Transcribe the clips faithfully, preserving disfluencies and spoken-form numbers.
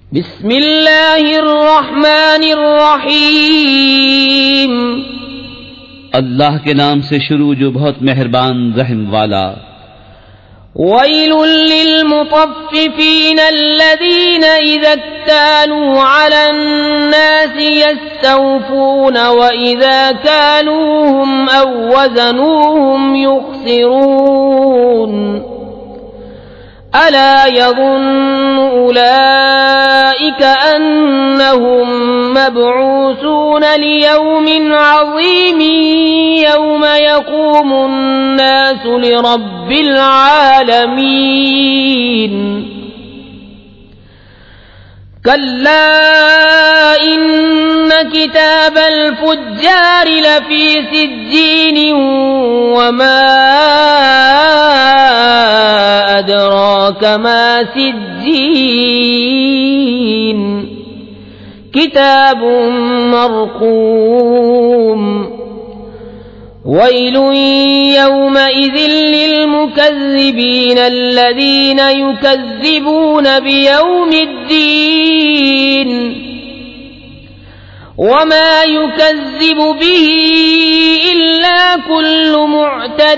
بسم الله الرحمن الرحیم، اللہ کے نام سے شروع جو بہت مہربان رحم والا۔ ویل للمطففین الذین اذا اکتالوا علی الناس یستوفون واذا کالوهم او وزنوهم یخسرون ألا يظن أولئك أنهم مبعوثون ليوم عظيم يوم يقوم الناس لرب العالمين كلا إن كتاب الفجار لفي سجين وما أدراك ما سجين كتاب مرقوم ويل يومئذ للمكذبين الذين يكذبون بيوم الدين وما يكذب به إلا كل معتد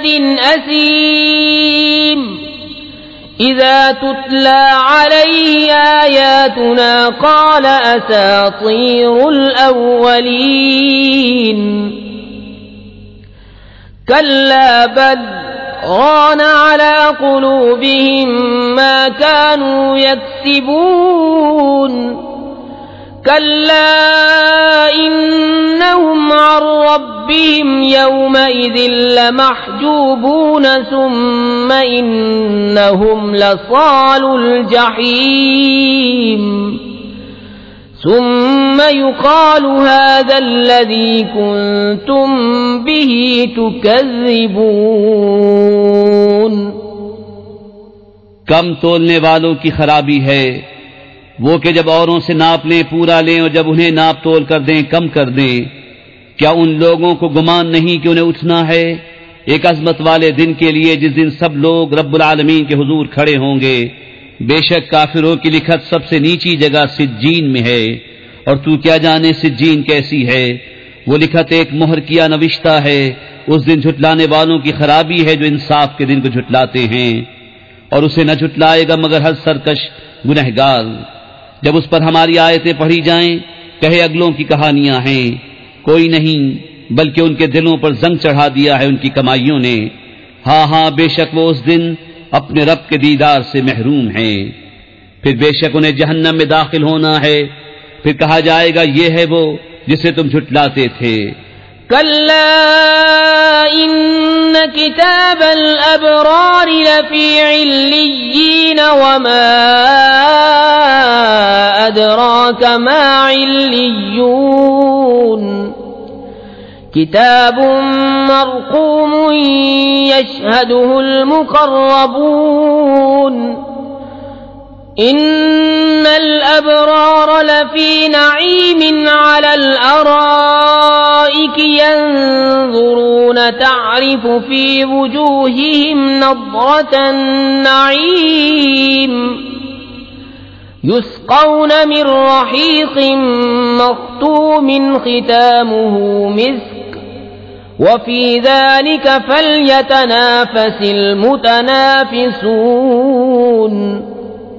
أثيم إذا تتلى عليه آياتنا قال أساطير الأولين كلا بل ران على قلوبهم ما كانوا يكسبون كلا إنهم عن ربهم يومئذ لمحجوبون ثم إنهم لصالو الجحيم ثم يقال هذا الذي كنتم به تكذبون۔ کم تولنے والوں کی خرابی ہے وہ کہ جب اوروں سے ناپ لیں پورا لیں اور جب انہیں ناپ تول کر دیں کم کر دیں۔ کیا ان لوگوں کو گمان نہیں کہ انہیں اٹھنا ہے ایک عظمت والے دن کے لیے جس دن سب لوگ رب العالمین کے حضور کھڑے ہوں گے؟ بے شک کافروں کی لکھت سب سے نیچی جگہ سجین میں ہے، اور تو کیا جانے سجین کیسی ہے؟ وہ لکھت ایک مہر کیا نوشتہ ہے۔ اس دن جھٹلانے والوں کی خرابی ہے جو انصاف کے دن کو جھٹلاتے ہیں، اور اسے نہ جھٹلائے گا مگر ہر سرکش گنہگار۔ جب اس پر ہماری آیتیں پڑھی جائیں کہے اگلوں کی کہانیاں ہیں، کوئی نہیں بلکہ ان کے دلوں پر زنگ چڑھا دیا ہے ان کی کمائیوں نے۔ ہاں ہاں بے شک وہ اس دن اپنے رب کے دیدار سے محروم ہیں۔ پھر بے شک انہیں جہنم میں داخل ہونا ہے، پھر کہا جائے گا یہ ہے وہ جسے تم جھٹلاتے تھے۔ كلا إن كتاب الأبرار لفي عليين وما أدراك ما عليون كتاب مرقوم يشهده المقربون إن الأبرار لفي نعيم على الأرائك ينظرون تعرف في وجوههم نضرة النعيم يسقون من رحيق مختوم ختامه مسك وفي ذلك فليتنافس المتنافسون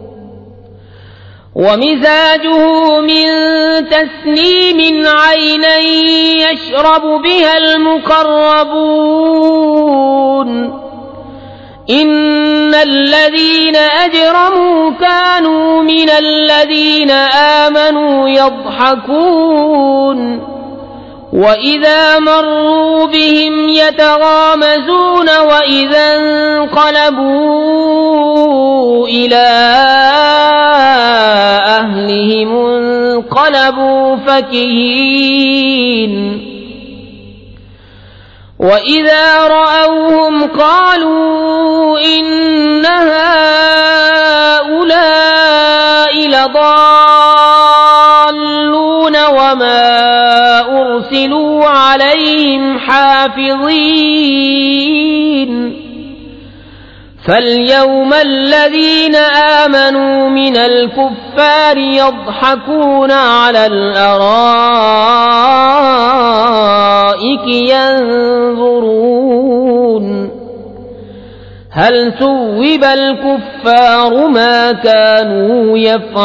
ومزاجه من تسنيم عينا يشرب بها المقربون إن الذين أجرموا كانوا من الذين آمنوا يضحكون وإذا مروا بهم يتغامزون وإذا انقلبوا إلى أهلهم انقلبوا فكهين وإذا رأوهم قالوا إن هؤلاء لضالون وما أرسلوا عليهم حافظين فاليوم الذين آمنوا من الكفار يضحكون على الأرائك ينظرون هل ثوب الكفار ما كانوا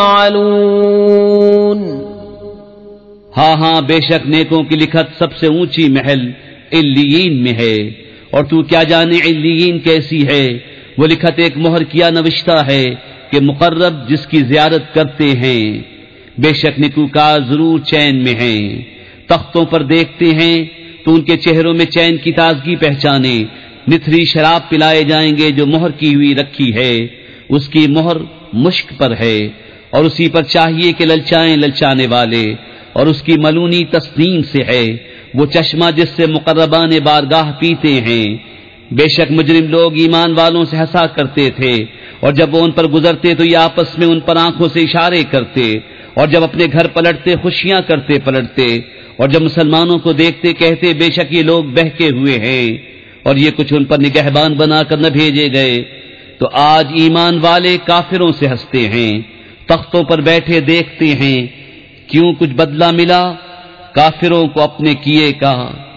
يفعلون ہاں ہاں بے شک نیکوں کی لکھت سب سے اونچی محل علیین میں ہے، اور تو کیا جانے علیین کیسی ہے؟ وہ لکھت ایک مہر کیا نوشتہ ہے کہ مقرب جس کی زیارت کرتے ہیں، بے شک نیکوکار ضرور چین میں ہیں۔ تختوں پر دیکھتے ہیں تو ان کے چہروں میں چین کی تازگی پہچانے، نتھری شراب پلائے جائیں گے جو مہر کی ہوئی رکھی ہے، اس کی مہر مشک پر ہے، اور اسی پر چاہیے کہ للچائیں للچانے والے، اور اس کی ملونی تسنیم سے ہے، وہ چشمہ جس سے مقربان بارگاہ پیتے ہیں۔ بے شک مجرم لوگ ایمان والوں سے ہنسا کرتے تھے، اور جب وہ ان پر گزرتے تو یہ آپس میں ان پر آنکھوں سے اشارے کرتے، اور جب اپنے گھر پلٹتے خوشیاں کرتے پلٹتے، اور جب مسلمانوں کو دیکھتے کہتے بے شک یہ لوگ بہکے ہوئے ہیں، اور یہ کچھ ان پر نگہبان بنا کر نہ بھیجے گئے۔ تو آج ایمان والے کافروں سے ہنستے ہیں، تختوں پر بیٹھے دیکھتے ہیں، کیوں کچھ بدلہ ملا کافروں کو اپنے کیے کا۔